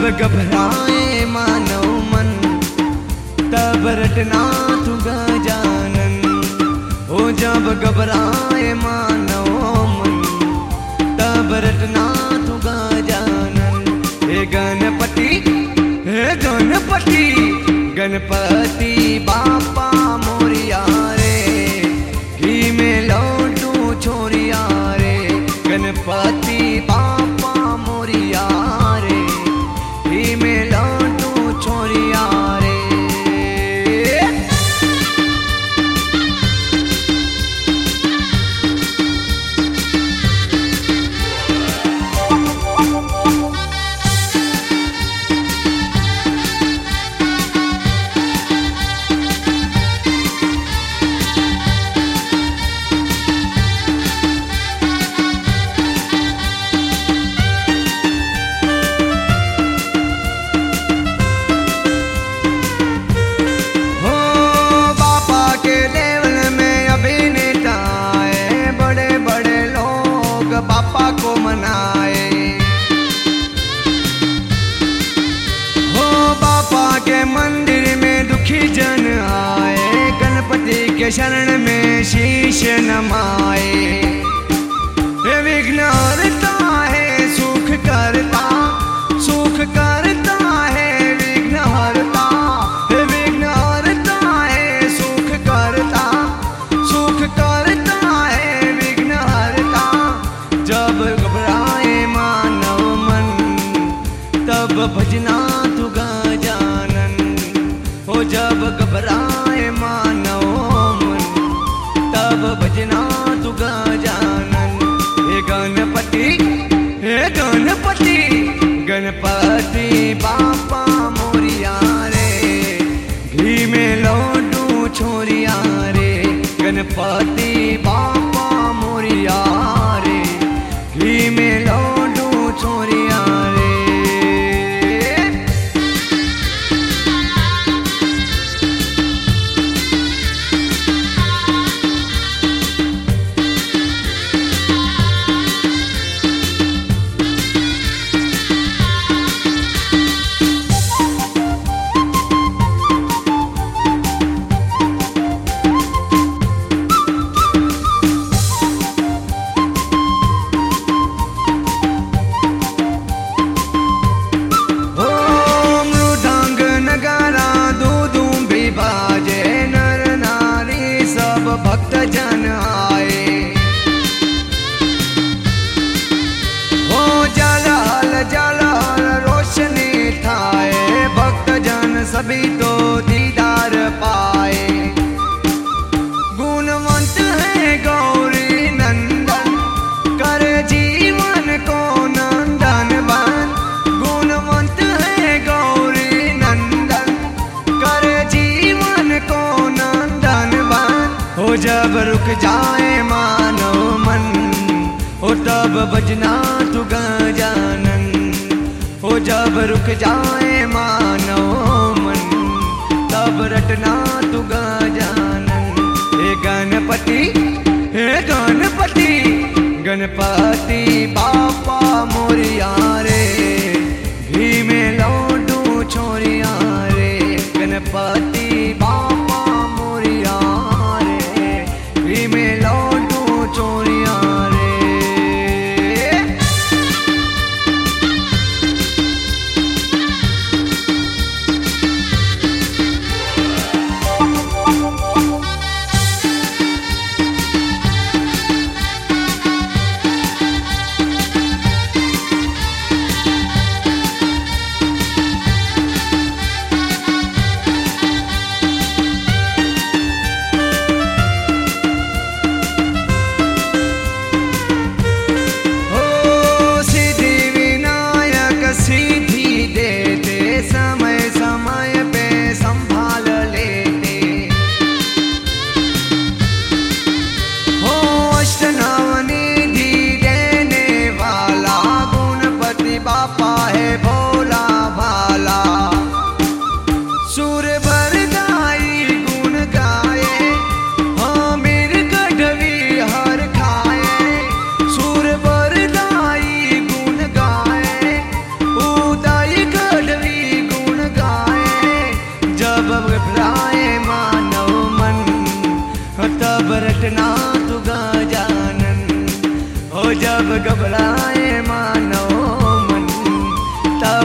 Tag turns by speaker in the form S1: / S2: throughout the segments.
S1: घबराए मानव मन, तब रटना तू गजानन। ओ जब घबराए मानव मन, तब रटना तू गजानन। हे गणपति, हे गणपति, गणपति बापा मोरिया रे, घी में लौटू छोरिया रे। गणपति बापा मोरिया रे, घी में लौटू छोरिया रे। बापा को मनाए हो, बापा के मंदिर में दुखी जन आए। गणपति के शरण में शीश नमाए। हे विघ्न हरता है, सुख करता, सुख करता है, विघ्न हरता। हे विघ्न हरता है, सुख करता, सुख करता है, विघ्न हरता। जब घबराए मानव मन, तब भजना तू गजानन। हो जब घबराए मानव मन, तब भजना तू गजानन। हे गणपति, हे गणपति, गणपति बापा मोरिया रे, घी में लौटू छोरिया रे। गणपति बापा मोरिया रे, घी में लौटू छोरिया रे। भक्त जन आए हो, जलाल जलाल रोशनी ठाए। भक्त जन सभी तो दीदार पाए। गुणवंत है गौरी नंदन, कर जीवन को नंदन बन। गुणवंत है गौरी नंदन, कर जीवन को नंदन बन। हो जब रुक जाए मानव मन, हो तब भजना तू गजानन। हो जब रुक जाए मानव मन, तब रटना तू गजानन। हे गणपति, हे गणपति, गणपति बापा मोरिया रे, घी में लौटू छोरिया रे। गणपति बापा मोरिया रे, घी में लौटू छोरिया रे।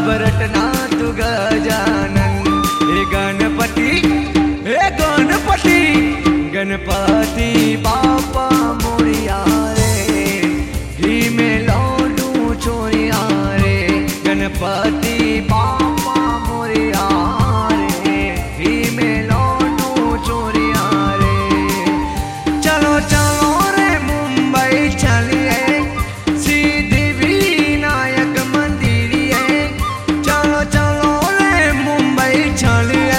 S1: तब रटना तू गजानन। हे गणपति गणपति बापा मोरिया रे, घी में लौटू चोरिया रे। गणपति बापा मोरिया रे, घी में लौटू चोरिया रे। चलो चलो रे मुंबई चलिए, सिद्धिविनायक मंदिर है। चलो चलो रे मुंबई चलिए,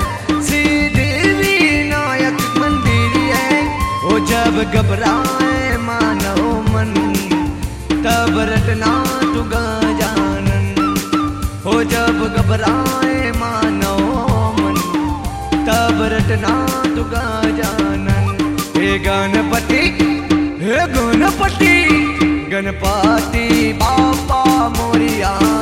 S1: सिद्धिविनायक मंदिर है। ओ जब घबराए मानव मन, तब रटना तू गजानन। हो जब घबराए मानव मन, तब रटना तू गजानन। हे गणपति गणपति बापा मोरिया